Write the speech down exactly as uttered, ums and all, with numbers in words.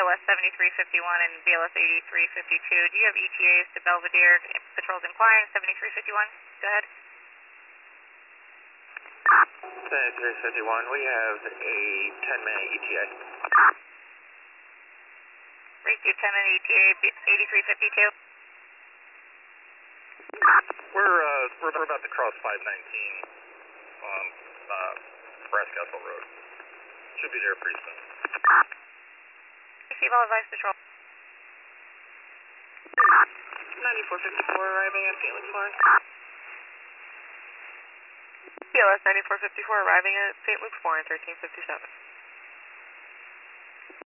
S seventy-three fifty-one and B L S eighty-three fifty-two. Do you have E T As to Belvedere, patrols implying seventy-three fifty-one? Go ahead. seventy-three fifty-one, we have a ten minute E T A. Receive ten minute E T A, eighty-three fifty-two. We're, uh, we're, we're about to cross five nineteen on uh, Brass Castle Road. Should be there pretty soon. Receive all advice patrol. ninety-four fifty-four arriving at Saint Luke's Warren. B L S ninety-four fifty-four arriving at Saint Luke's Warren, thirteen fifty-seven.